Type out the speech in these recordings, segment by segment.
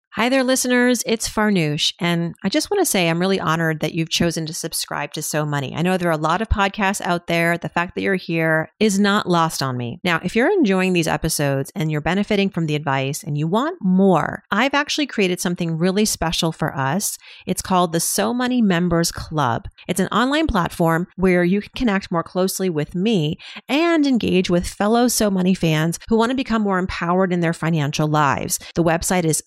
Hi there, listeners. It's Farnoosh, and I just want to say I'm really honored that you've chosen to subscribe to So Money. I know there are a lot of podcasts out there. The fact that you're here is not lost on me. Now, if you're enjoying these episodes and you're benefiting from the advice and you want more, I've actually created something really special for us. It's called the So Money Members Club. It's an online platform where you can connect more closely with me and engage with fellow So Money fans who want to become more empowered in their financial lives. The website is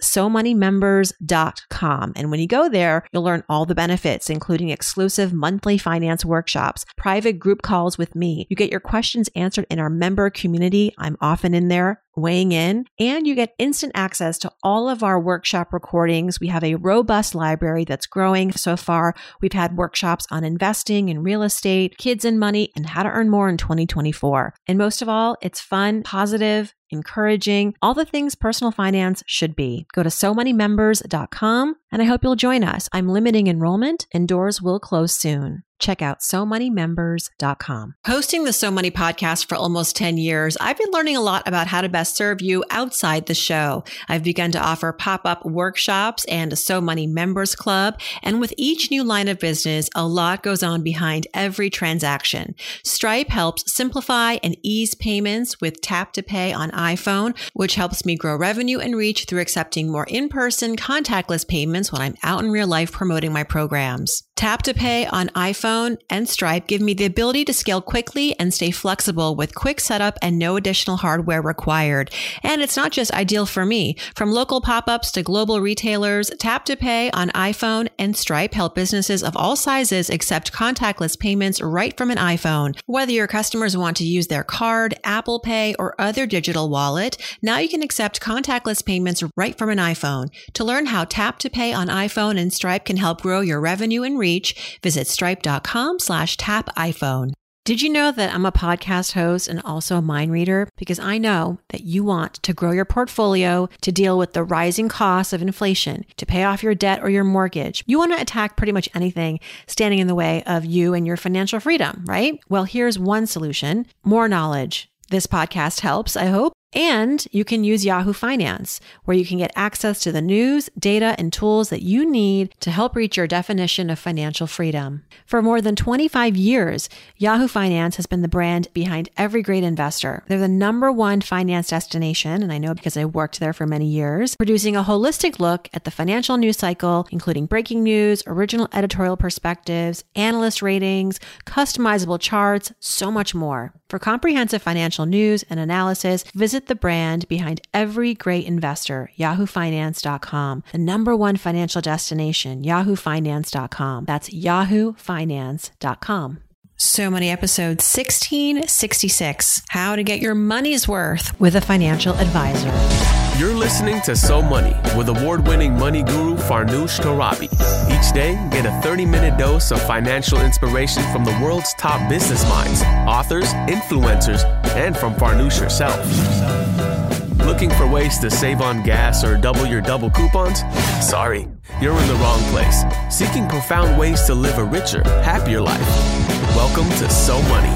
SoMoneyMembers.com. And when you go there, you'll learn all the benefits, including exclusive monthly finance workshops, private group calls with me. You get your questions answered in our member community. I'm often in there weighing in, and you get instant access to all of our workshop recordings. We have a robust library that's growing. So far, we've had workshops on investing in real estate, kids and money, and how to earn more in 2024. And most of all, it's fun, positive, encouraging, all the things personal finance should be. Go to SoMoneyMembers.com, and I hope you'll join us. I'm limiting enrollment, and doors will close soon. Check out SoMoneyMembers.com. Hosting the So Money podcast for almost 10 years, I've been learning a lot about how to best serve you outside the show. I've begun to offer pop-up workshops and a So Money Members Club. And with each new line of business, a lot goes on behind every transaction. Stripe helps simplify and ease payments with Tap to Pay on iPhone, which helps me grow revenue and reach through accepting more in-person contactless payments when I'm out in real life promoting my programs. Tap to Pay on iPhone and Stripe give me the ability to scale quickly and stay flexible with quick setup and no additional hardware required. And it's not just ideal for me. From local pop-ups to global retailers, Tap to Pay on iPhone and Stripe help businesses of all sizes accept contactless payments right from an iPhone. Whether your customers want to use their card, Apple Pay, or other digital wallet, now you can accept contactless payments right from an iPhone. To learn how Tap to Pay on iPhone and Stripe can help grow your revenue and reach, visit stripe.com/tap iPhone. Did you know that I'm a podcast host and also a mind reader? Because I know that you want to grow your portfolio, to deal with the rising costs of inflation, to pay off your debt or your mortgage. You want to attack pretty much anything standing in the way of you and your financial freedom, right? Well, here's one solution: more knowledge. This podcast helps, I hope. And you can use Yahoo Finance, where you can get access to the news, data, and tools that you need to help reach your definition of financial freedom. For more than 25 years, Yahoo Finance has been the brand behind every great investor. They're the #1 finance destination, and I know because I worked there for many years, producing a holistic look at the financial news cycle, including breaking news, original editorial perspectives, analyst ratings, customizable charts, so much more. For comprehensive financial news and analysis, visit the brand behind every great investor, yahoofinance.com, the #1 financial destination, yahoofinance.com. That's yahoofinance.com. So Money episode 1666, how to get your money's worth with a financial advisor. You're listening to So Money with award-winning money guru Farnoosh Torabi. Each day, get a 30-minute dose of financial inspiration from the world's top business minds, authors, influencers, and from Farnoosh herself. Looking for ways to save on gas or double your double coupons? Sorry, you're in the wrong place. Seeking profound ways to live a richer, happier life. Welcome to So Money.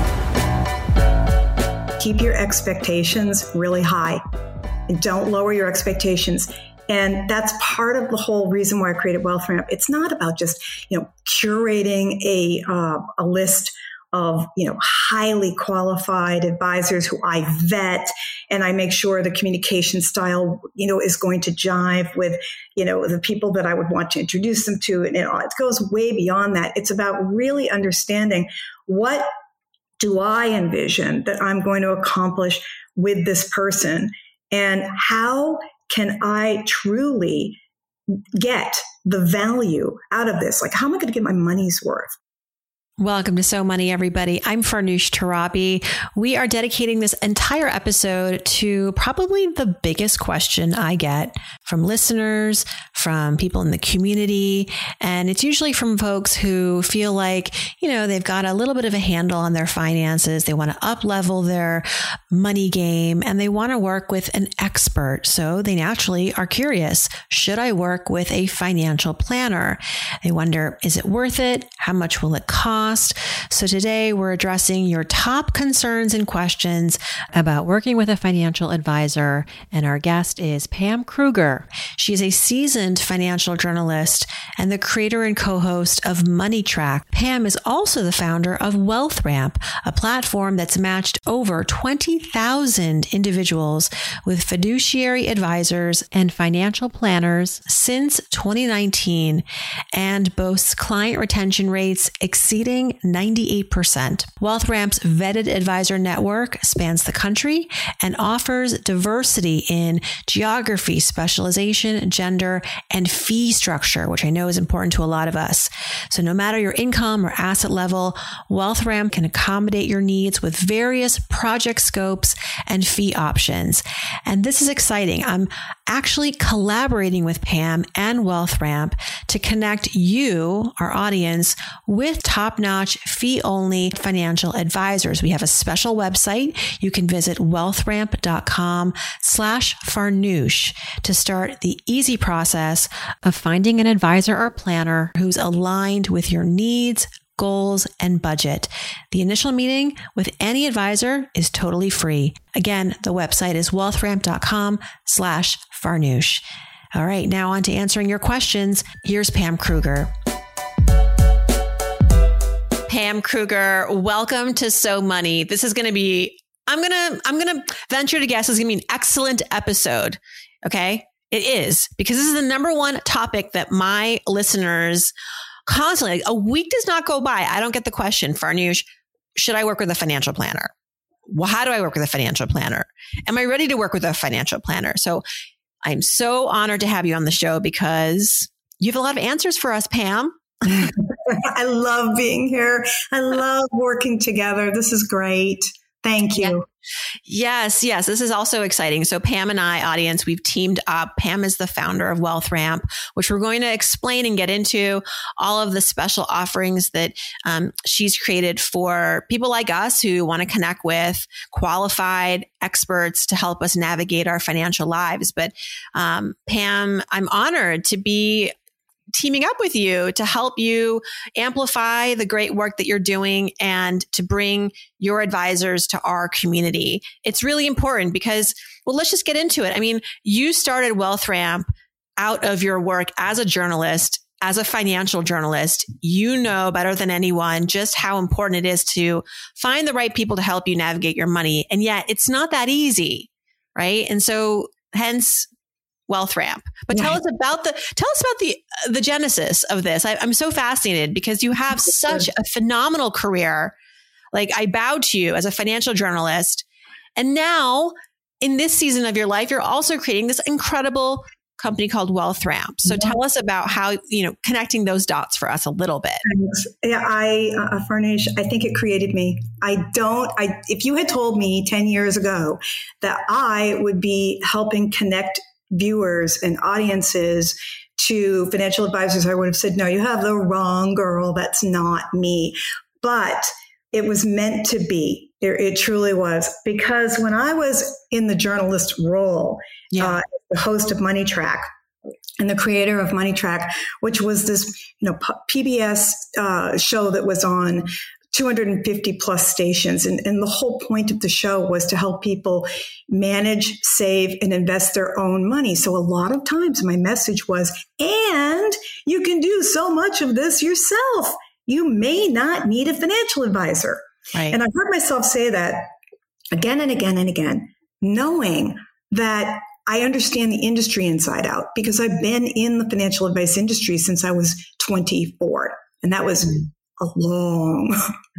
Keep your expectations really high. Don't lower your expectations. And that's part of the whole reason why I created Wealth Ramp. It's not about just, curating a list of, highly qualified advisors who I vet and I make sure the communication style, is going to jive with, the people that I would want to introduce them to. And it goes way beyond that. It's about really understanding what do I envision that I'm going to accomplish with this person, and how can I truly get the value out of this? Like, how am I going to get my money's worth? Welcome to So Money, everybody. I'm Farnoosh Torabi. We are dedicating this entire episode to probably the biggest question I get from listeners, from people in the community. And it's usually from folks who feel like, they've got a little bit of a handle on their finances. They want to up-level their money game and they want to work with an expert. So they naturally are curious, should I work with a financial planner? They wonder, is it worth it? How much will it cost? So today we're addressing your top concerns and questions about working with a financial advisor. And our guest is Pam Kruger. She is a seasoned financial journalist and the creator and co-host of Money Track. Pam is also the founder of WealthRamp, a platform that's matched over 20,000 individuals with fiduciary advisors and financial planners since 2019 and boasts client retention rates exceeding 98%. WealthRamp's vetted advisor network spans the country and offers diversity in geography, specialization, gender, and fee structure, which I know is important to a lot of us. So no matter your income or asset level, WealthRamp can accommodate your needs with various project scopes and fee options. And this is exciting. I'm actually collaborating with Pam and WealthRamp to connect you, our audience, with top-notch fee-only financial advisors. We have a special website. You can visit wealthramp.com/Farnoosh to start the easy process of finding an advisor or planner who's aligned with your needs, goals, and budget. The initial meeting with any advisor is totally free. Again, the website is wealthramp.com/Farnoosh. All right, now on to answering your questions. Here's Pam Kruger. Pam Kruger, welcome to So Money. This is going to be, I'm going to venture to guess, it's going to be an excellent episode. Okay. It is, because this is the number one topic that my listeners constantly, a week does not go by. I don't get the question, Farnoosh, should I work with a financial planner? Well, how do I work with a financial planner? Am I ready to work with a financial planner? So I'm so honored to have you on the show because you have a lot of answers for us, Pam. I love being here. I love working together. This is great. Thank you. Yeah. Yes. This is also exciting. So Pam and I, audience, we've teamed up. Pam is the founder of WealthRamp, which we're going to explain and get into all of the special offerings that she's created for people like us who want to connect with qualified experts to help us navigate our financial lives. But Pam, I'm honored to be teaming up with you to help you amplify the great work that you're doing and to bring your advisors to our community. It's really important because, well, let's just get into it. I mean, you started WealthRamp out of your work as a journalist, as a financial journalist. You know better than anyone just how important it is to find the right people to help you navigate your money. And yet it's not that easy, right? And so hence WealthRamp. But tell us about the genesis of this. I'm so fascinated because you have such a phenomenal career. Like, I bow to you as a financial journalist. And now in this season of your life, you're also creating this incredible company called WealthRamp. So tell us about how, connecting those dots for us a little bit. Yeah, Farnoosh, I think it created me. If you had told me 10 years ago that I would be helping connect viewers and audiences to financial advisors, I would have said, no, you have the wrong girl. That's not me. But it was meant to be. It truly was. Because when I was in the journalist role, the host of Money Track and the creator of Money Track, which was this, PBS show that was on 250 plus stations. And the whole point of the show was to help people manage, save, and invest their own money. So a lot of times my message was, and you can do so much of this yourself. You may not need a financial advisor. Right. And I heard myself say that again and again and again, knowing that I understand the industry inside out because I've been in the financial advice industry since I was 24. And that was a long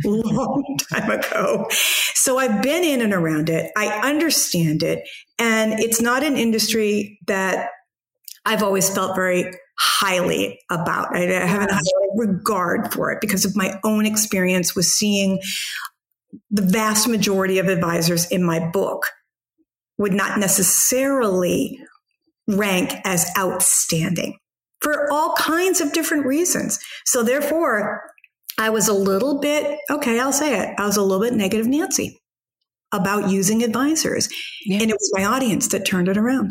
time ago. So I've been in and around it. I understand it. And it's not an industry that I've always felt very highly about. I have a high regard for it because of my own experience with seeing the vast majority of advisors in my book would not necessarily rank as outstanding. for all kinds of different reasons. So therefore, I was a little bit, okay, I'll say it. I was a little bit negative Nancy about using advisors. Yeah. And it was my audience that turned it around.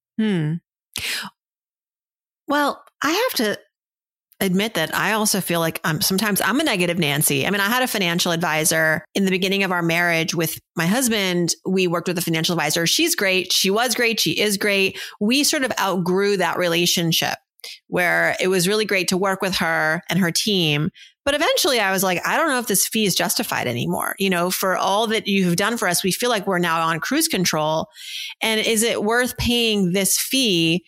Well, I have to admit that I also feel like sometimes I'm a negative Nancy. I mean, I had a financial advisor in the beginning of our marriage with my husband. We worked with a financial advisor. She's great. She was great. She is great. We sort of outgrew that relationship where it was really great to work with her and her team. But eventually I was like, I don't know if this fee is justified anymore. You know, for all that you've done for us, we feel like we're now on cruise control. And is it worth paying this fee?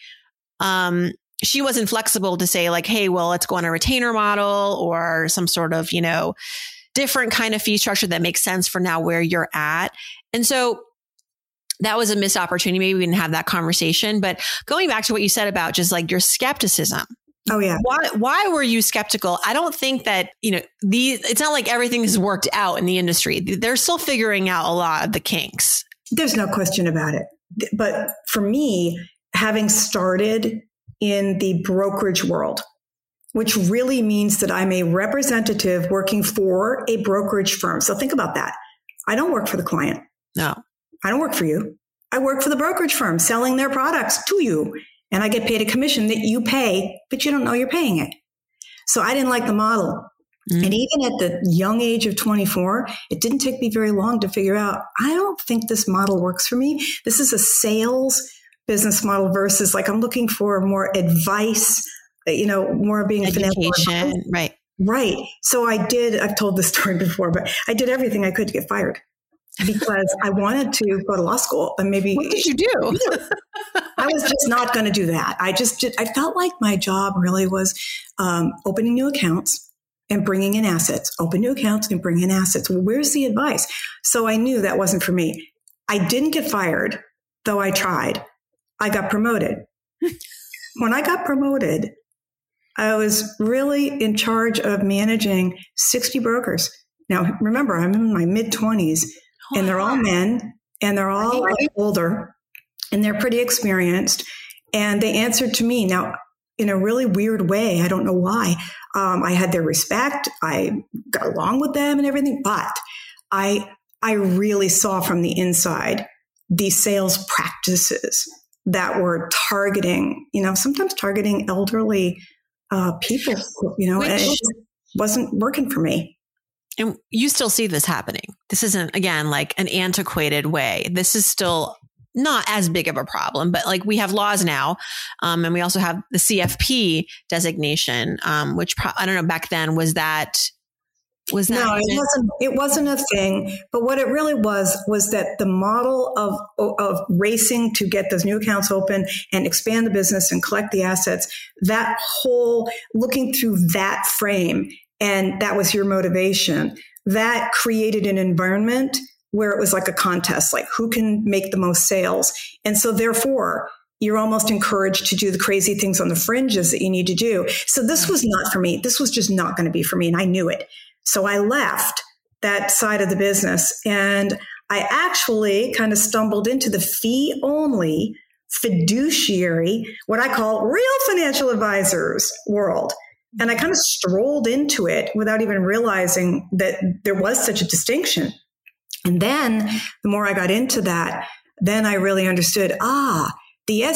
She wasn't flexible to say like, hey, well, let's go on a retainer model or some sort of, you know, different kind of fee structure that makes sense for now where you're at. And so that was a missed opportunity. Maybe we didn't have that conversation, but going back to what you said about just like your skepticism. Oh yeah. Why were you skeptical? I don't think that, you know, it's not like everything is worked out in the industry. They're still figuring out a lot of the kinks. There's no question about it. But for me, having started in the brokerage world, which really means that I'm a representative working for a brokerage firm. So think about that. I don't work for the client. No. I don't work for you. I work for the brokerage firm selling their products to you. And I get paid a commission that you pay, but you don't know you're paying it. So I didn't like the model. Mm-hmm. And even at the young age of 24, it didn't take me very long to figure out, I don't think this model works for me. This is a sales business model versus like I'm looking for more advice, you know, more being education. Right. Right. So I've told this story before, but I did everything I could to get fired because I wanted to go to law school and maybe. What did you do? I was just not going to do that. I felt like my job really was opening new accounts and bringing in assets, open new accounts and bring in assets. Well, where's the advice? So I knew that wasn't for me. I didn't get fired, though I tried. I got promoted. When I got promoted, I was really in charge of managing 60 brokers. Now, remember, I'm in my mid-20s, and they're all men, and they're all older, and they're pretty experienced, and they answered to me. Now, in a really weird way, I don't know why, I had their respect. I got along with them and everything, but I really saw from the inside these sales practices that were targeting, you know, sometimes targeting elderly people, you know, and it just wasn't working for me. And you still see this happening. This isn't, again, like an antiquated way. This is still not as big of a problem, but like we have laws now. And we also have the CFP designation, which I don't know, back then, was that? No, it wasn't a thing. But what it really was that the model of racing to get those new accounts open and expand the business and collect the assets, that whole looking through that frame, and that was your motivation, that created an environment where it was like a contest, like who can make the most sales. And so therefore, you're almost encouraged to do the crazy things on the fringes that you need to do. So this was not for me. This was just not going to be for me. And I knew it. So I left that side of the business, and I actually kind of stumbled into the fee only fiduciary, what I call real financial advisors world. And I kind of strolled into it without even realizing that there was such a distinction. And then the more I got into that, then I really understood, the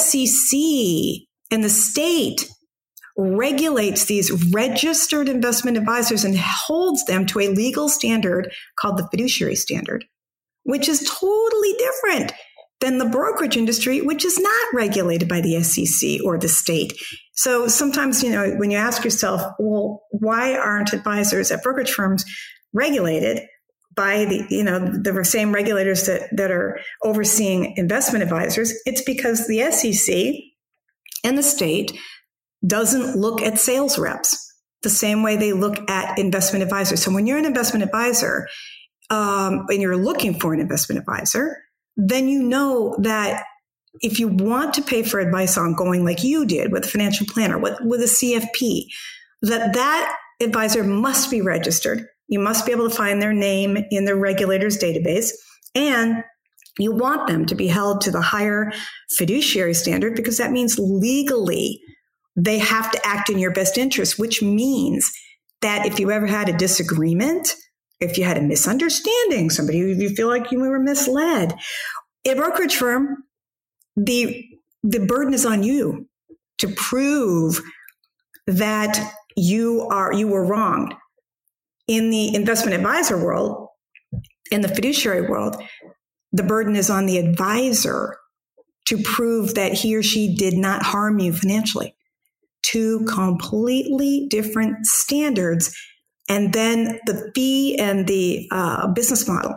SEC and the state regulates these registered investment advisors and holds them to a legal standard called the fiduciary standard, which is totally different than the brokerage industry, which is not regulated by the SEC or the state. So sometimes, you know, when you ask yourself, well, why aren't advisors at brokerage firms regulated by the same regulators that are overseeing investment advisors? It's because the SEC and the state doesn't look at sales reps the same way they look at investment advisors. So when you're an investment advisor and you're looking for an investment advisor, then you know that if you want to pay for advice on going like you did with a financial planner, with a CFP, that advisor must be registered. You must be able to find their name in the regulator's database, and you want them to be held to the higher fiduciary standard because that means legally they have to act in your best interest, which means that if you ever had a disagreement, if you had a misunderstanding, somebody you feel like you were misled, a brokerage firm, the burden is on you to prove that you were wronged. In the investment advisor world, in the fiduciary world, the burden is on the advisor to prove that he or she did not harm you financially. Two completely different standards. And then the fee and the business model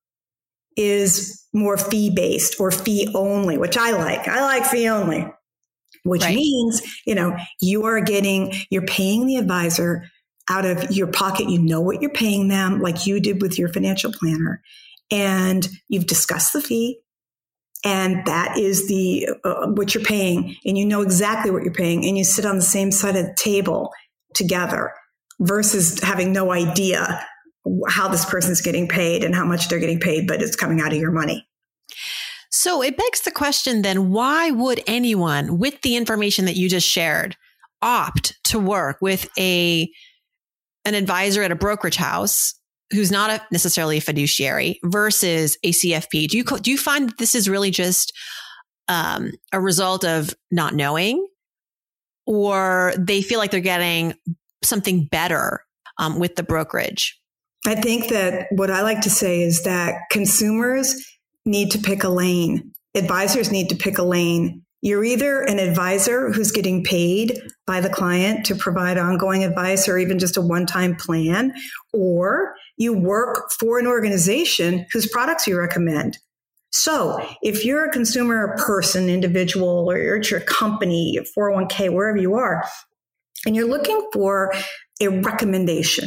is more fee-based or fee only, which I like. I like fee only, which means, you're paying the advisor out of your pocket. You know what you're paying them, like you did with your financial planner. And you've discussed the fee. And that is what you're paying. And you know exactly what you're paying. And you sit on the same side of the table together versus having no idea how this person's getting paid and how much they're getting paid, but it's coming out of your money. So it begs the question then, why would anyone with the information that you just shared opt to work with an advisor at a brokerage house who's not necessarily a fiduciary versus a CFP? Do you find that this is really just a result of not knowing, or they feel like they're getting something better with the brokerage? I think that what I like to say is that consumers need to pick a lane. Advisors need to pick a lane. You're either an advisor who's getting paid by the client to provide ongoing advice or even just a one-time plan, or you work for an organization whose products you recommend. So if you're a consumer person, individual, or you're at your company, 401k, wherever you are, and you're looking for a recommendation,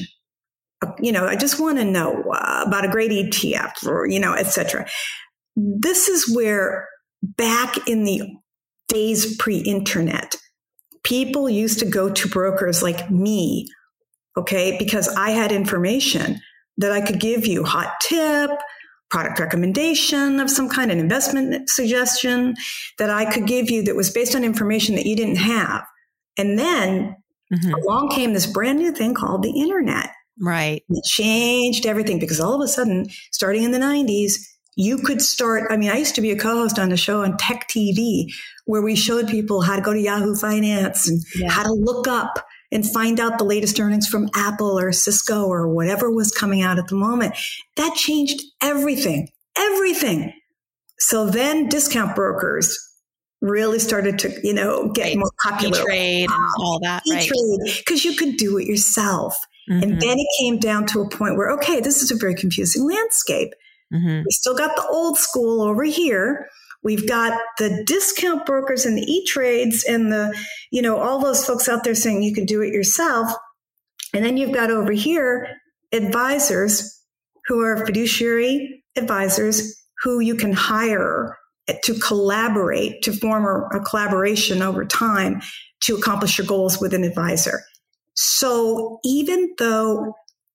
I just want to know about a great ETF or, et cetera. This is where back in the days pre-internet, people used to go to brokers like me, okay, because I had information that I could give you, hot tip, product recommendation of some kind, an investment suggestion that I could give you that was based on information that you didn't have. And then along came this brand new thing called the internet. Right. It changed everything because all of a sudden, starting in the 90s, you could start. I used to be a co-host on a show on Tech TV where we showed people how to go to Yahoo Finance and how to look up and find out the latest earnings from Apple or Cisco or whatever was coming out at the moment. That changed everything. So then discount brokers really started to, get more popular. E-Trade and all that, E-Trade, because you could do it yourself. And then it came down to a point where, okay, this is a very confusing landscape. We still got the old school over here. We've got the discount brokers and the E-Trades and the, all those folks out there saying you can do it yourself. And then you've got over here advisors who are fiduciary advisors who you can hire to collaborate, to form a collaboration over time to accomplish your goals with an advisor. So even though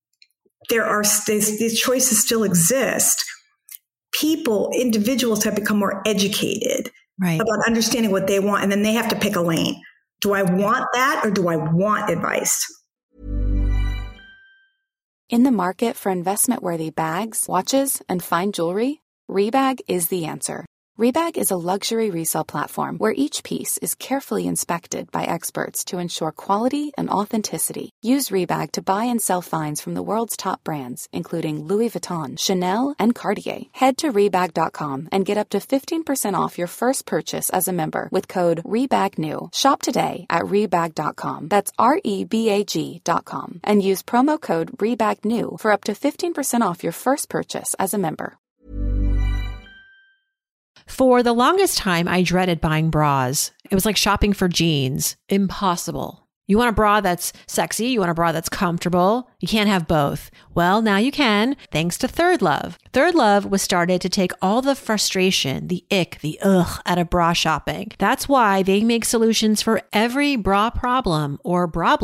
these choices still exist, individuals have become more educated about understanding what they want, and then they have to pick a lane. Do I want that, or do I want advice? In the market for investment-worthy bags, watches, and fine jewelry, Rebag is the answer. Rebag is a luxury resale platform where each piece is carefully inspected by experts to ensure quality and authenticity. Use Rebag to buy and sell finds from the world's top brands, including Louis Vuitton, Chanel, and Cartier. Head to Rebag.com and get up to 15% off your first purchase as a member with code REBAGNEW. Shop today at Rebag.com. That's REBAG.com. And use promo code REBAGNEW for up to 15% off your first purchase as a member. For the longest time, I dreaded buying bras. It was like shopping for jeans. Impossible. You want a bra that's sexy. You want a bra that's comfortable. You can't have both. Well, now you can, thanks to Third Love. Third Love was started to take all the frustration, the ick, the ugh out of bra shopping. That's why they make solutions for every bra problem or problem.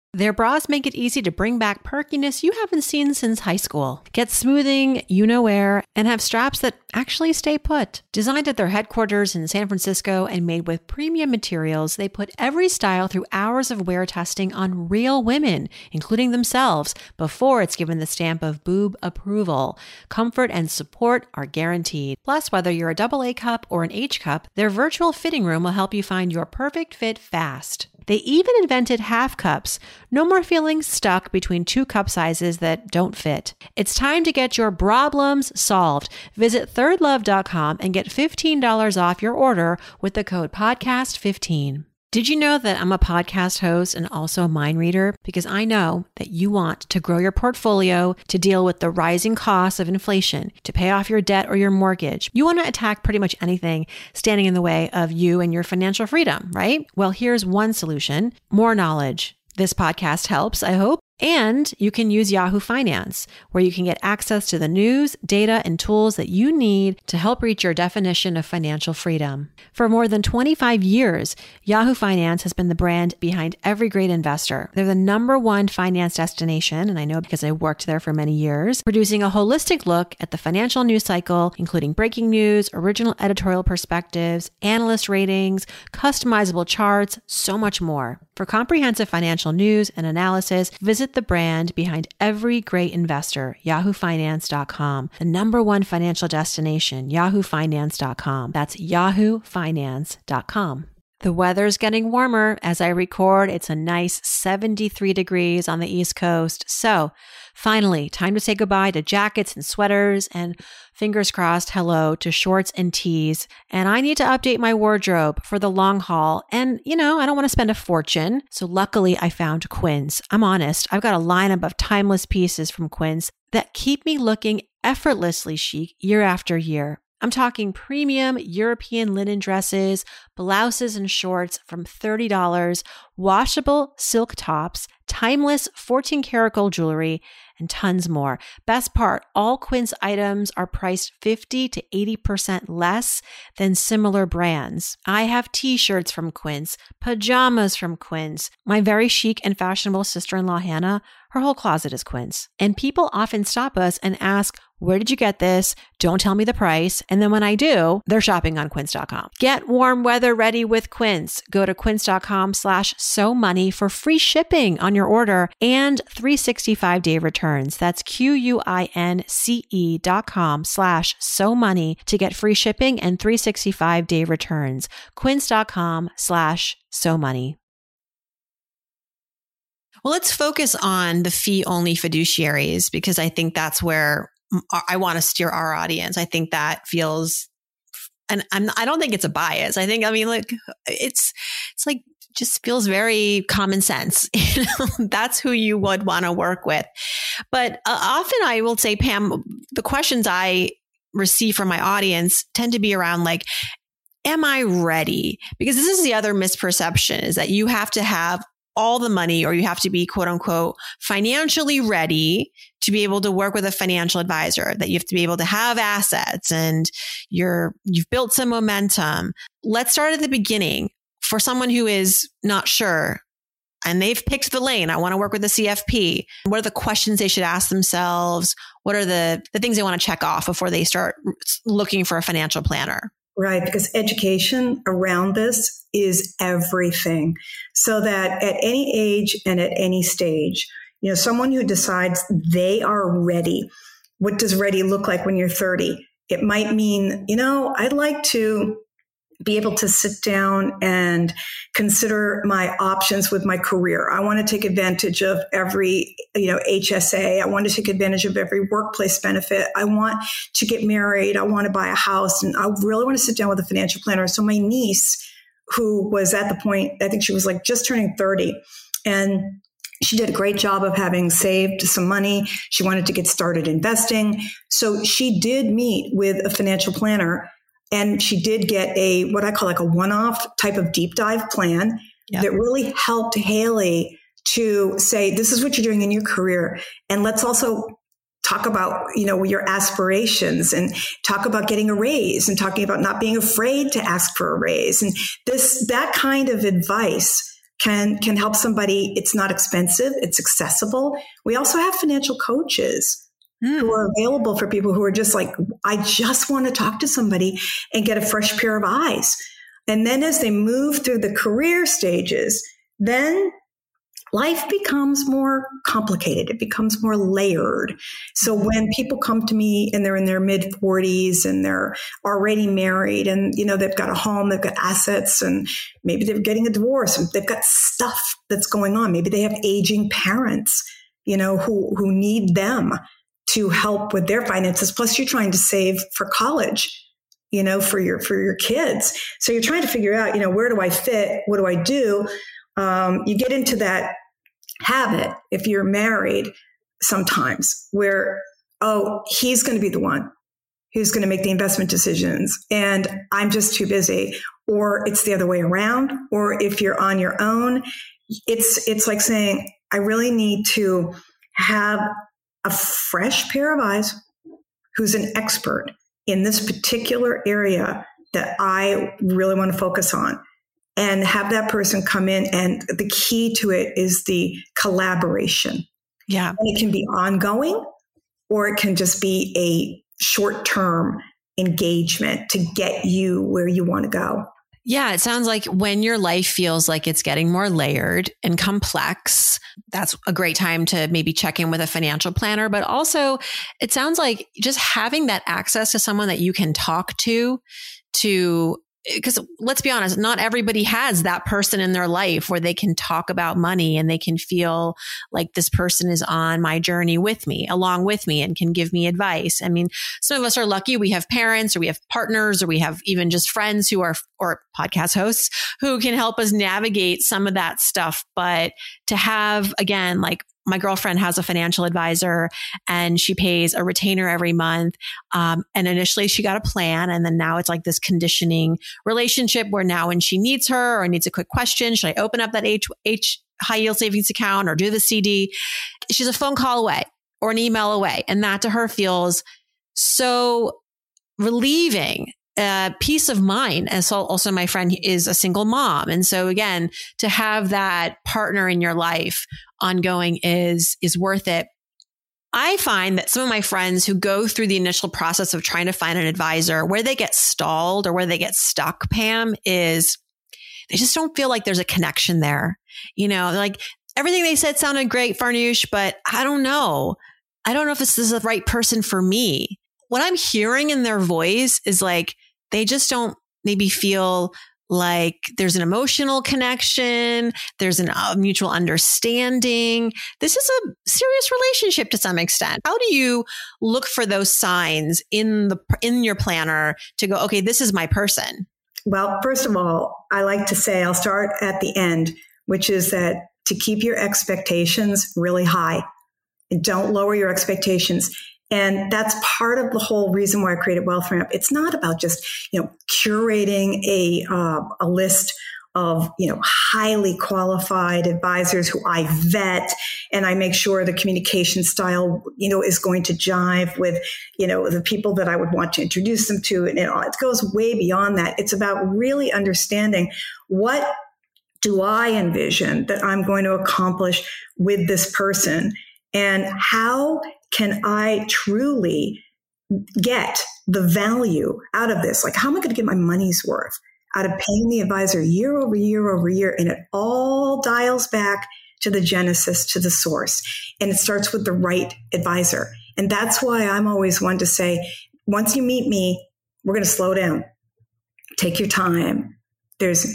Their bras make it easy to bring back perkiness you haven't seen since high school. Get smoothing, you-know-where, and have straps that actually stay put. Designed at their headquarters in San Francisco and made with premium materials, they put every style through hours of wear testing on real women, including themselves, before it's given the stamp of boob approval. Comfort and support are guaranteed. Plus, whether you're a AA cup or an H cup, their virtual fitting room will help you find your perfect fit fast. They even invented half cups. No more feeling stuck between two cup sizes that don't fit. It's time to get your problems solved. Visit thirdlove.com and get $15 off your order with the code podcast15. Did you know that I'm a podcast host and also a mind reader? Because I know that you want to grow your portfolio, to deal with the rising costs of inflation, to pay off your debt or your mortgage. You want to attack pretty much anything standing in the way of you and your financial freedom, right? Well, here's one solution: more knowledge. This podcast helps, I hope. And you can use Yahoo Finance, where you can get access to the news, data, and tools that you need to help reach your definition of financial freedom. For more than 25 years, Yahoo Finance has been the brand behind every great investor. They're the #1 finance destination, and I know because I worked there for many years, producing a holistic look at the financial news cycle, including breaking news, original editorial perspectives, analyst ratings, customizable charts, so much more. For comprehensive financial news and analysis, visit the brand behind every great investor, yahoofinance.com. The #1 financial destination, yahoofinance.com. That's yahoofinance.com. The weather's getting warmer. As I record, it's a nice 73 degrees on the East Coast. So finally, time to say goodbye to jackets and sweaters and, fingers crossed, hello to shorts and tees. And I need to update my wardrobe for the long haul. And, I don't want to spend a fortune. So luckily I found Quince. I'm honest, I've got a lineup of timeless pieces from Quince that keep me looking effortlessly chic year after year. I'm talking premium European linen dresses, blouses and shorts from $30, washable silk tops, timeless 14-karat gold jewelry, and tons more. Best part, all Quince items are priced 50 to 80% less than similar brands. I have t-shirts from Quince, pajamas from Quince. My very chic and fashionable sister-in-law, Hannah, her whole closet is Quince. And people often stop us and ask, where did you get this? Don't tell me the price. And then when I do, they're shopping on quince.com. Get warm weather ready with Quince. Go to quince.com/SoMoney for free shipping on your order and 365-day returns. That's QUINCE.com/SoMoney to get free shipping and 365-day returns. Quince.com/SoMoney. Well, let's focus on the fee-only fiduciaries, because I think that's where I want to steer our audience. I think that feels, and I don't think it's a bias. It's like, just feels very common sense. That's who you would want to work with. But often I will say, Pam, the questions I receive from my audience tend to be around like, am I ready? Because this is the other misperception, is that you have to have all the money, or you have to be quote unquote financially ready to be able to work with a financial advisor, that you have to be able to have assets and you've built some momentum. Let's start at the beginning. For someone who is not sure and they've picked the lane, I want to work with a CFP. What are the questions they should ask themselves? What are the things they want to check off before they start looking for a financial planner? Right, because education around this is everything. So that at any age and at any stage, someone who decides they are ready, what does ready look like when you're 30? It might mean, I'd like to be able to sit down and consider my options with my career. I want to take advantage of every, HSA. I want to take advantage of every workplace benefit. I want to get married. I want to buy a house. And I really want to sit down with a financial planner. So my niece, who was at the point, I think she was like just turning 30, and she did a great job of having saved some money. She wanted to get started investing. So she did meet with a financial planner, and she did get what I call like a one-off type of deep dive plan that really helped Haley to say, this is what you're doing in your career. And let's also talk about, your aspirations, and talk about getting a raise, and talking about not being afraid to ask for a raise. And that kind of advice can help somebody. It's not expensive. It's accessible. We also have financial coaches who are available for people who are just like, I just want to talk to somebody and get a fresh pair of eyes. And then as they move through the career stages, then life becomes more complicated. It becomes more layered. So when people come to me and they're in their mid 40s and they're already married and, they've got a home, they've got assets, and maybe they're getting a divorce and they've got stuff that's going on. Maybe they have aging parents, who need them to help with their finances. Plus you're trying to save for college, for your kids. So you're trying to figure out, where do I fit? What do I do? You get into that habit if you're married sometimes where, he's going to be the one who's going to make the investment decisions and I'm just too busy, or it's the other way around. Or if you're on your own, it's like saying, I really need to have a fresh pair of eyes who's an expert in this particular area that I really want to focus on, and have that person come in. And the key to it is the collaboration. Yeah. And it can be ongoing, or it can just be a short-term engagement to get you where you want to go. Yeah, it sounds like when your life feels like it's getting more layered and complex, that's a great time to maybe check in with a financial planner. But also, it sounds like just having that access to someone that you can talk to, because let's be honest, not everybody has that person in their life where they can talk about money and they can feel like this person is on my journey with me, along with me, and can give me advice. I mean, some of us are lucky. We have parents, or we have partners, or we have even just friends who are, or podcast hosts who can help us navigate some of that stuff. But to have, again, like, my girlfriend has a financial advisor and she pays a retainer every month. And initially she got a plan, and then now it's like this conditioning relationship where now when she needs her or needs a quick question, should I open up that H high yield savings account or do the CD? She's a phone call away or an email away. And that to her feels so relieving. Peace of mind. And so also my friend is a single mom. And so again, to have that partner in your life ongoing is worth it. I find that some of my friends who go through the initial process of trying to find an advisor, where they get stalled or where they get stuck, Pam, is they just don't feel like there's a connection there. Like everything they said sounded great, Farnoosh, but I don't know. I don't know if this is the right person for me. What I'm hearing in their voice is like, they just don't maybe feel like there's an emotional connection. There's a mutual understanding. This is a serious relationship to some extent. How do you look for those signs in your planner to go, okay, this is my person? Well, first of all, I like to say, I'll start at the end, which is that to keep your expectations really high. Don't lower your expectations. And that's part of the whole reason why I created Wealth Ramp. It's not about just, curating a list of, highly qualified advisors who I vet and I make sure the communication style, is going to jive with, the people that I would want to introduce them to. And it goes way beyond that. It's about really understanding what do I envision that I'm going to accomplish with this person, and how can I truly get the value out of this? Like, how am I going to get my money's worth out of paying the advisor year over year over year? And it all dials back to the genesis, to the source. And it starts with the right advisor. And that's why I'm always one to say, once you meet me, we're going to slow down. Take your time. There's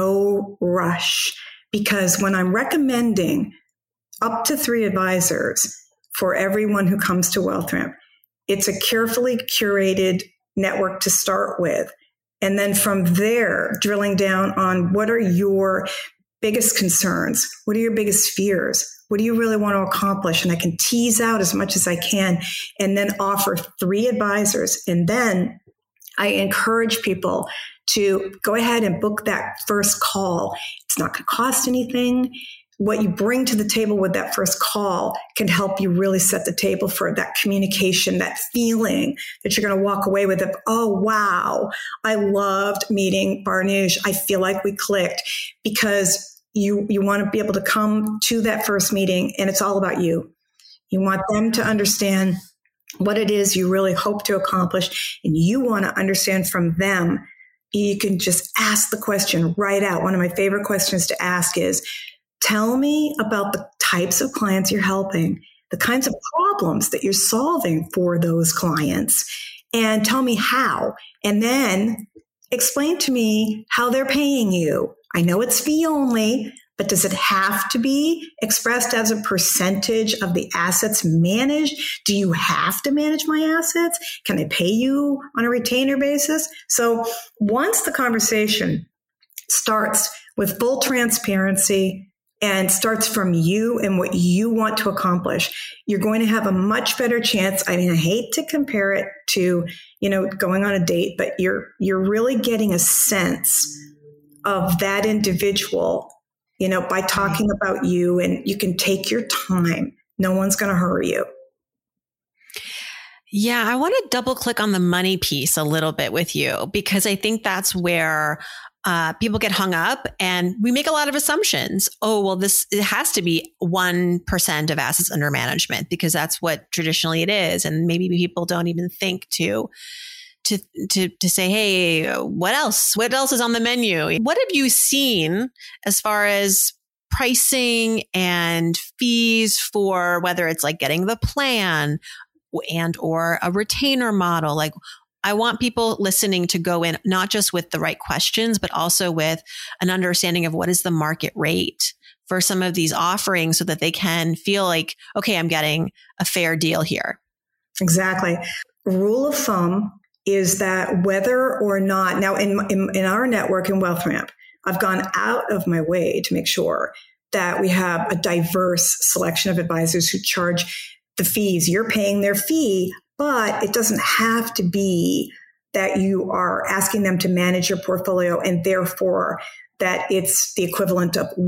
no rush. Because when I'm recommending up to 3 advisors for everyone who comes to Wealth Ramp, it's a carefully curated network to start with. And then from there, drilling down on what are your biggest concerns? What are your biggest fears? What do you really want to accomplish? And I can tease out as much as I can and then offer 3 advisors. And then I encourage people to go ahead and book that first call. It's not going to cost anything. What you bring to the table with that first call can help you really set the table for that communication, that feeling that you're going to walk away with of, oh, wow, I loved meeting Farnoosh. I feel like we clicked, because you want to be able to come to that first meeting and it's all about you. You want them to understand what it is you really hope to accomplish, and you want to understand from them. You can just ask the question right out. One of my favorite questions to ask is, tell me about the types of clients you're helping, the kinds of problems that you're solving for those clients, and tell me how. And then explain to me how they're paying you. I know it's fee only, but does it have to be expressed as a percentage of the assets managed? Do you have to manage my assets? Can I pay you on a retainer basis? So once the conversation starts with full transparency and starts from you and what you want to accomplish, you're going to have a much better chance. I mean, I hate to compare it to, going on a date, but you're really getting a sense of that individual, by talking about you, and you can take your time. No one's going to hurry you. Yeah, I want to double click on the money piece a little bit with you, because I think that's where people get hung up and we make a lot of assumptions. Oh, well, it has to be 1% of assets under management because that's what traditionally it is. And maybe people don't even think to say, hey, what else? What else is on the menu? What have you seen as far as pricing and fees for whether it's like getting the plan and or a retainer model? Like, I want people listening to go in not just with the right questions, but also with an understanding of what is the market rate for some of these offerings so that they can feel like, okay, I'm getting a fair deal here. Exactly. Rule of thumb is that whether or not, now in our network in WealthRamp, I've gone out of my way to make sure that we have a diverse selection of advisors who charge the fees. You're paying their fee, but it doesn't have to be that you are asking them to manage your portfolio and therefore that it's the equivalent of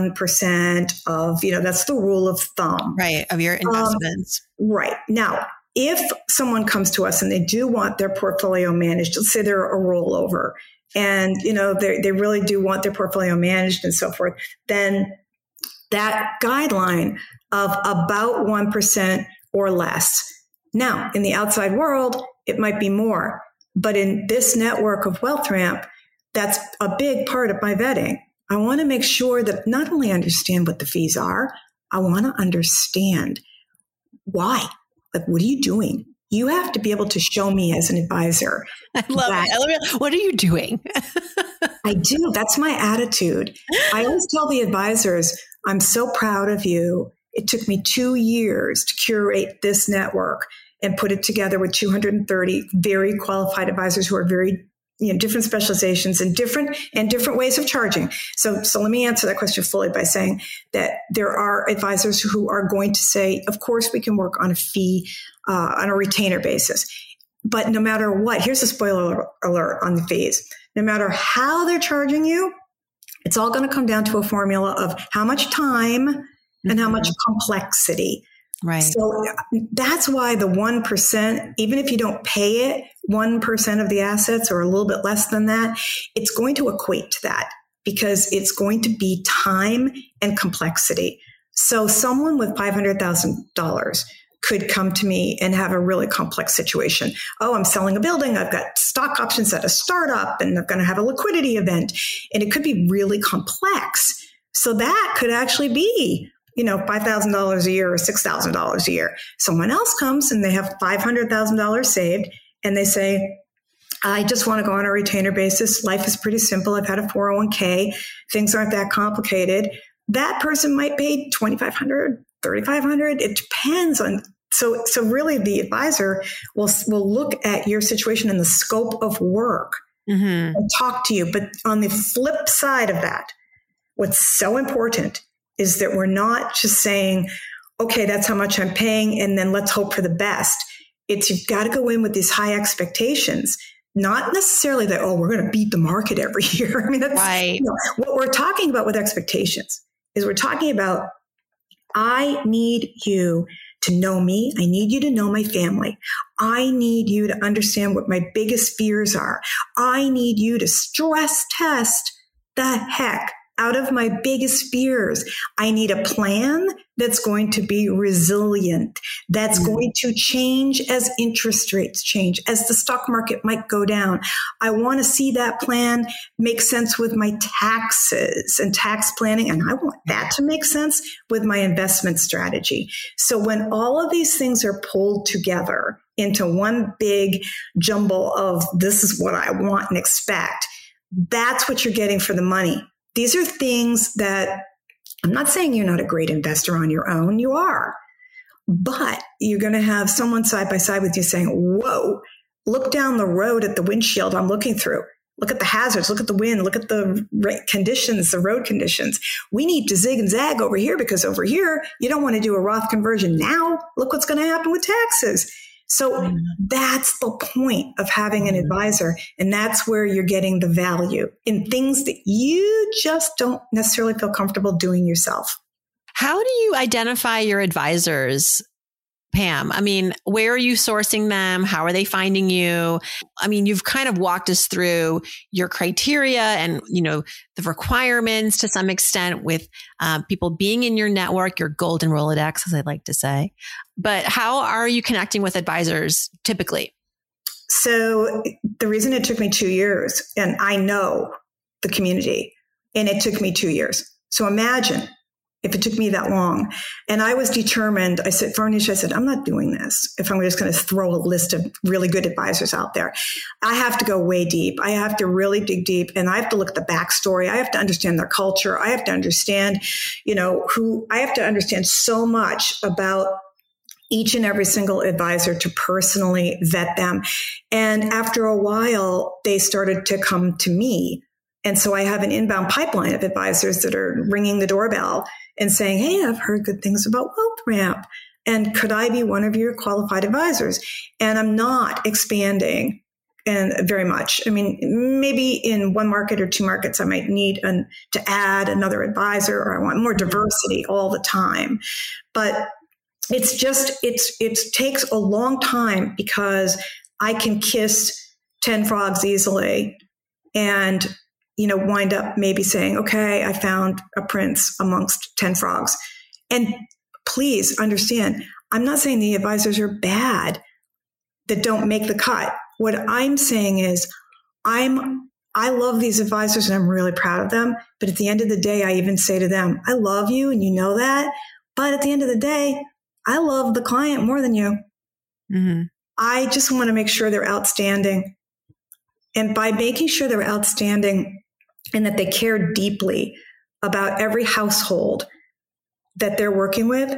1% of, that's the rule of thumb. Right, of your investments. Right. Now, if someone comes to us and they do want their portfolio managed, let's say they're a rollover and, they really do want their portfolio managed and so forth, then that guideline of about 1% or less. Now, in the outside world, it might be more, but in this network of WealthRamp, that's a big part of my vetting. I want to make sure that not only understand what the fees are, I want to understand why. Like, what are you doing? You have to be able to show me as an advisor. I love it. What are you doing? I do. That's my attitude. I always tell the advisors, I'm so proud of you. It took me 2 years to curate this network and put it together with 230 very qualified advisors who are very, different specializations and different ways of charging. So let me answer that question fully by saying that there are advisors who are going to say, of course, we can work on a fee, on a retainer basis. But no matter what, here's a spoiler alert on the fees. No matter how they're charging you, it's all going to come down to a formula of how much time and how much complexity. Right. So that's why the 1%, even if you don't pay it, 1% of the assets or a little bit less than that, it's going to equate to that because it's going to be time and complexity. So someone with $500,000 could come to me and have a really complex situation. Oh, I'm selling a building. I've got stock options at a startup and they're going to have a liquidity event. And it could be really complex. So that could actually be $5,000 a year or $6,000 a year. Someone else comes and they have $500,000 saved and they say, I just want to go on a retainer basis. Life is pretty simple. I've had a 401k. Things aren't that complicated. That person might pay $2,500, $3,500. It depends on. So really the advisor will look at your situation and the scope of work and talk to you. But on the flip side of that, what's so important is that we're not just saying, okay, that's how much I'm paying, and then let's hope for the best. You've got to go in with these high expectations, not necessarily that, oh, we're going to beat the market every year. I mean, that's right. What we're talking about with expectations is we're talking about, I need you to know me. I need you to know my family. I need you to understand what my biggest fears are. I need you to stress test the heck out of my biggest fears. I need a plan that's going to be resilient, that's going to change as interest rates change, as the stock market might go down. I want to see that plan make sense with my taxes and tax planning, and I want that to make sense with my investment strategy. So when all of these things are pulled together into one big jumble of this is what I want and expect, that's what you're getting for the money. These are things that I'm not saying you're not a great investor on your own. You are. But you're going to have someone side by side with you saying, whoa, look down the road at the windshield I'm looking through. Look at the hazards. Look at the wind. Look at the conditions, the road conditions. We need to zig and zag over here because over here, you don't want to do a Roth conversion now. Look what's going to happen with taxes. So that's the point of having an advisor. And that's where you're getting the value in things that you just don't necessarily feel comfortable doing yourself. How do you identify your advisors, Pam? I mean, where are you sourcing them? How are they finding you? I mean, you've kind of walked us through your criteria and, the requirements to some extent with people being in your network, your golden Rolodex, as I like to say. But how are you connecting with advisors typically? So the reason it took me 2 years, and I know the community, and it took me 2 years. So imagine if it took me that long. And I was determined. I said, Farnoosh, I'm not doing this if I'm just going to throw a list of really good advisors out there. I have to go way deep. I have to really dig deep, and I have to look at the backstory. I have to understand their culture. I have to understand, I have to understand so much about each and every single advisor to personally vet them. And after a while, they started to come to me. And so I have an inbound pipeline of advisors that are ringing the doorbell and saying, hey, I've heard good things about WealthRamp. And could I be one of your qualified advisors? And I'm not expanding very much. I mean, maybe in one market or two markets, I might need to add another advisor, or I want more diversity all the time. But it takes a long time because I can kiss 10 frogs easily and wind up maybe saying, okay, I found a prince amongst 10 frogs. And please understand, I'm not saying the advisors are bad that don't make the cut. What I'm saying is I love these advisors and I'm really proud of them. But at the end of the day, I even say to them, I love you and you know that. But at the end of the day, I love the client more than you. Mm-hmm. I just want to make sure they're outstanding. And by making sure they're outstanding and that they care deeply about every household that they're working with,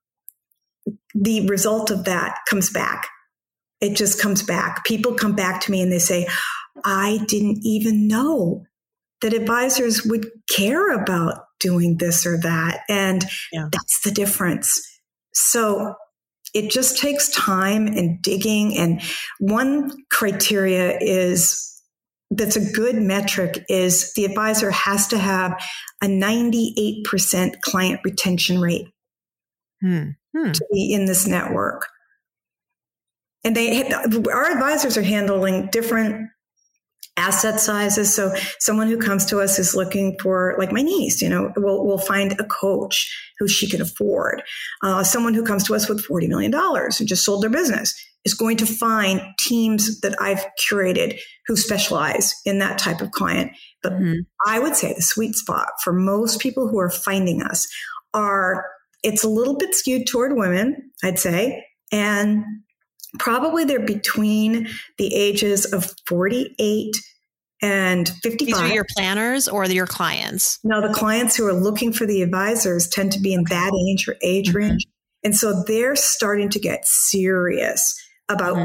the result of that comes back. It just comes back. People come back to me and they say, I didn't even know that advisors would care about doing this or that. And that's the difference. So it just takes time and digging. And one criteria that's a good metric is the advisor has to have a 98% client retention rate to be in this network. And our advisors are handling different asset sizes. So someone who comes to us is looking for, like my niece, we'll find a coach who she can afford. Someone who comes to us with $40 million and just sold their business is going to find teams that I've curated who specialize in that type of client. But I would say the sweet spot for most people who are finding us it's a little bit skewed toward women, I'd say. And probably they're between the ages of 48 and 55. These are your planners or your clients? No, the clients who are looking for the advisors tend to be in that age range. And so they're starting to get serious about,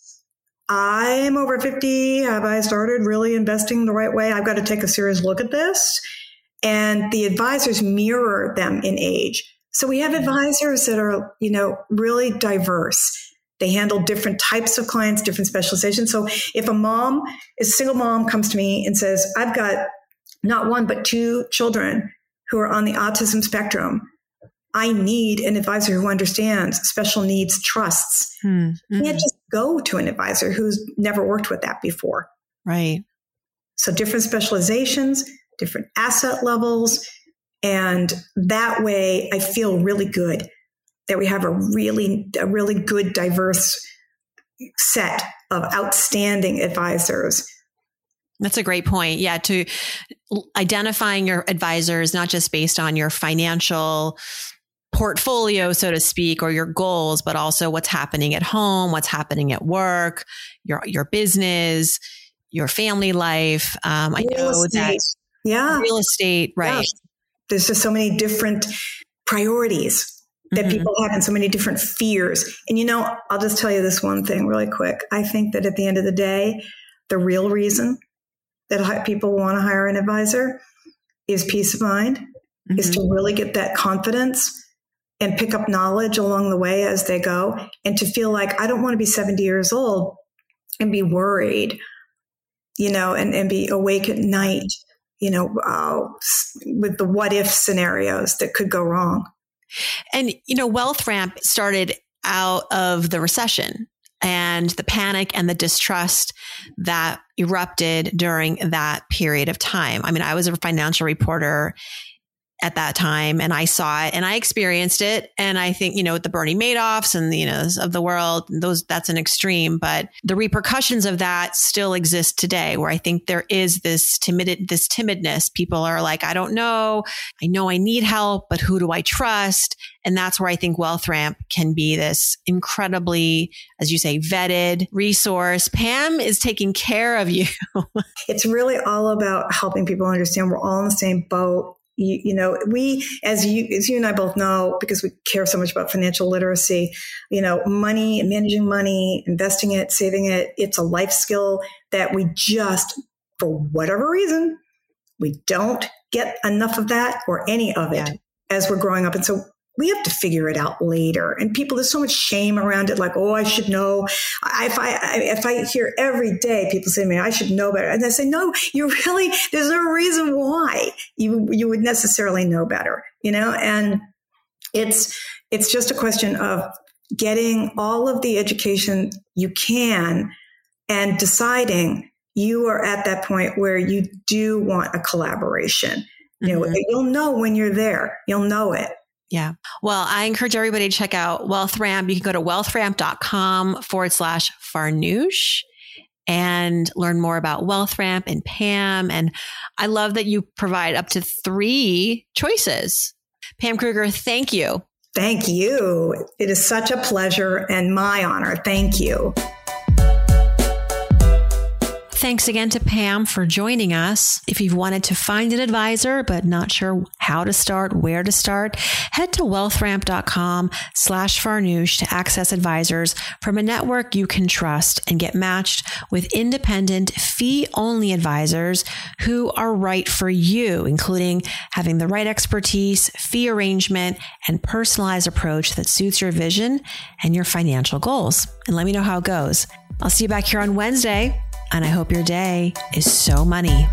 I'm over 50. Have I started really investing the right way? I've got to take a serious look at this. And the advisors mirror them in age. So we have advisors that are, really diverse. They handle different types of clients, different specializations. So if a single mom comes to me and says, I've got not one, but 2 children who are on the autism spectrum, I need an advisor who understands special needs trusts. You can't just go to an advisor who's never worked with that before. Right. So different specializations, different asset levels. And that way I feel really good that we have a really good, diverse set of outstanding advisors. That's a great point. Yeah. To identifying your advisors, not just based on your financial portfolio, so to speak, or your goals, but also what's happening at home, what's happening at work, your business, your family life. I know that real estate, right? Yeah. There's just so many different priorities that people have and so many different fears. And, I'll just tell you this one thing really quick. I think that at the end of the day, the real reason that people want to hire an advisor is peace of mind, is to really get that confidence and pick up knowledge along the way as they go, and to feel like I don't want to be 70 years old and be worried, and be awake at night, with the what if scenarios that could go wrong. And, WealthRamp started out of the recession and the panic and the distrust that erupted during that period of time. I mean, I was a financial reporter at that time, and I saw it and I experienced it. And I think, the Bernie Madoffs and of the world, that's an extreme, but the repercussions of that still exist today, where I think there is this timidness. People are like, I don't know. I know I need help, but who do I trust? And that's where I think WealthRamp can be this incredibly, as you say, vetted resource. Pam is taking care of you. It's really all about helping people understand we're all in the same boat. We, as you and I both know, because we care so much about financial literacy, money, managing money, investing it, saving it, it's a life skill that we just, for whatever reason, we don't get enough of that or any of it as we're growing up. And so we have to figure it out later. And there's so much shame around it. Like, I should know. If I hear every day people say to me, I should know better. And I say, no, there's no reason why you would necessarily know better, and it's just a question of getting all of the education you can and deciding you are at that point where you do want a collaboration. You'll know when you're there, you'll know it. Yeah. Well, I encourage everybody to check out WealthRamp. You can go to wealthramp.com/Farnoosh and learn more about WealthRamp and Pam. And I love that you provide up to 3 choices. Pam Kruger, thank you. Thank you. It is such a pleasure and my honor. Thank you. Thanks again to Pam for joining us. If you've wanted to find an advisor, but not sure how to start, where to start, head to wealthramp.com/Farnoosh to access advisors from a network you can trust and get matched with independent, fee-only advisors who are right for you, including having the right expertise, fee arrangement, and personalized approach that suits your vision and your financial goals. And let me know how it goes. I'll see you back here on Wednesday. And I hope your day is so money.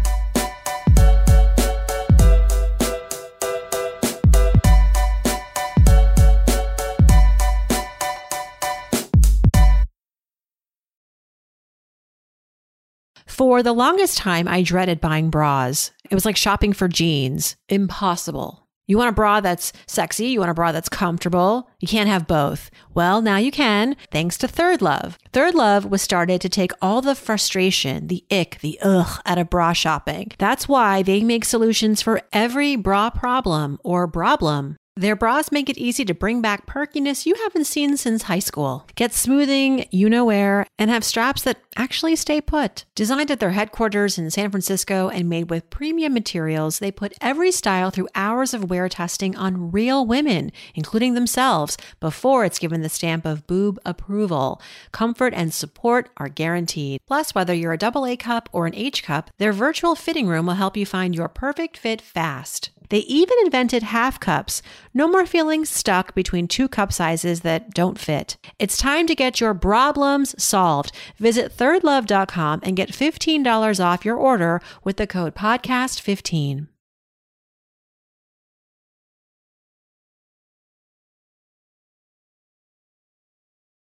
For the longest time, I dreaded buying bras. It was like shopping for jeans. Impossible. You want a bra that's sexy. You want a bra that's comfortable. You can't have both. Well, now you can, thanks to ThirdLove. ThirdLove was started to take all the frustration, the ick, the ugh out of bra shopping. That's why they make solutions for every bra problem or problem. Their bras make it easy to bring back perkiness you haven't seen since high school. Get smoothing, you-know-where, and have straps that actually stay put. Designed at their headquarters in San Francisco and made with premium materials, they put every style through hours of wear testing on real women, including themselves, before it's given the stamp of boob approval. Comfort and support are guaranteed. Plus, whether you're a AA cup or an H cup, their virtual fitting room will help you find your perfect fit fast. They even invented half cups. No more feeling stuck between 2 cup sizes that don't fit. It's time to get your problems solved. Visit thirdlove.com and get $15 off your order with the code podcast15.